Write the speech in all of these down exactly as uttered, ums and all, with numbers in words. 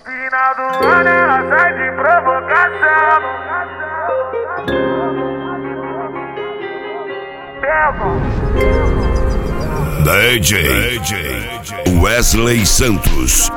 Final do ano ela sai de provocação. D J Wesley Santos.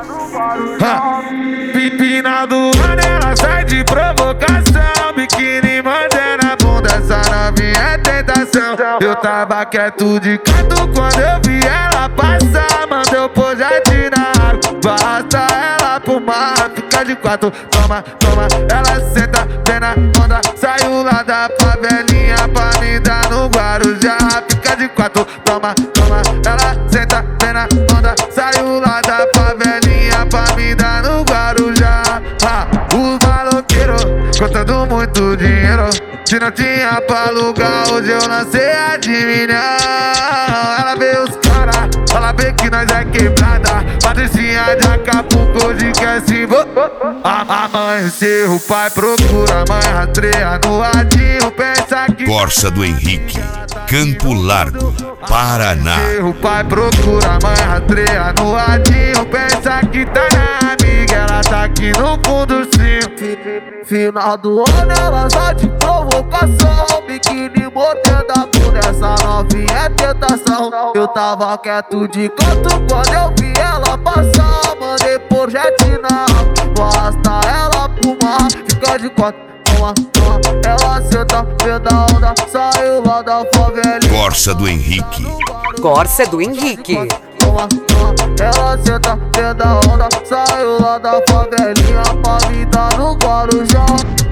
Final do ano ela sai de provocação. Biquíni mantendo a bunda, essa novinha é tentação. Eu tava quieto de canto quando eu vi ela passar. Mandou pôr jardim na água, basta ela pro mar. Fica de quatro, toma, toma. Ela senta, vem na onda. Saiu lá da favelinha pra me dar no Guarujá. Fica de quatro, toma, toma. Ela senta, vem na onda. Saiu lá da favelinha pra me dar no Guarujá. Ah, os maloqueiros contando muito dinheiro. Se não tinha pra alugar, hoje eu lancei a de milhão. Ela vê os cara, ela vê que nós é quebrada. Patricinha de Acapulco, hoje quer se envolver. Amanheceu, o pai procura, a mãe rastreia no radinho. Pensa que Corsa do Henrique, Campo Largo, Paraná. o pai procura, a mãe rastreia no radinho. Pensa que tá na amiga, ela tá aqui no fundo sim. Final do ano ela só de provocação. Biquíni mordendo a bunda, essa novinha é tentação. Eu tava quieto de canto quando eu vi ela passar. Mandei por jet na basta ela pro mar. Fica de quatro, toma, toma. Ela senta, vê da onda. Saiu lá da favelinha. Corsa do Henrique. Corsa do Henrique. Toma, toma. Ela senta, vê da onda. Saiu lá da favelinha pra me dar no Guarujá.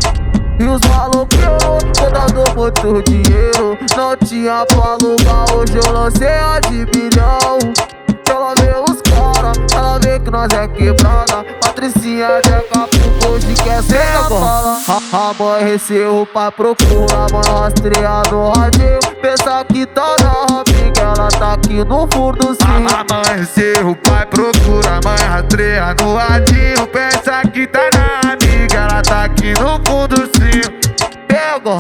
E os maloqueiros contando muito dinheiro. Não tinha pra alugar, hoje eu lancei a de milhão. Ela vê os cara, ela vê que nós é quebrada. Patricinha de Acapulco, hoje quer ser a bala. Amanheceu, o pai procura, a mãe rastreia no radinho. Pensa que tá na amiga, ela tá aqui no fundo sim. Amanheceu, o pai procura, a mãe rastreia no radinho. Pensa que tá na amiga, ela tá aqui no fundo sim. Pega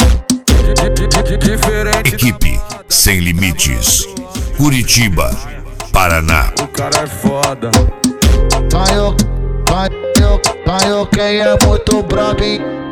diferente. Equipe Sem Limites, Curitiba, Paraná. O cara é foda. Ganhou, ganhou, ganhou quem é muito brabo, hein?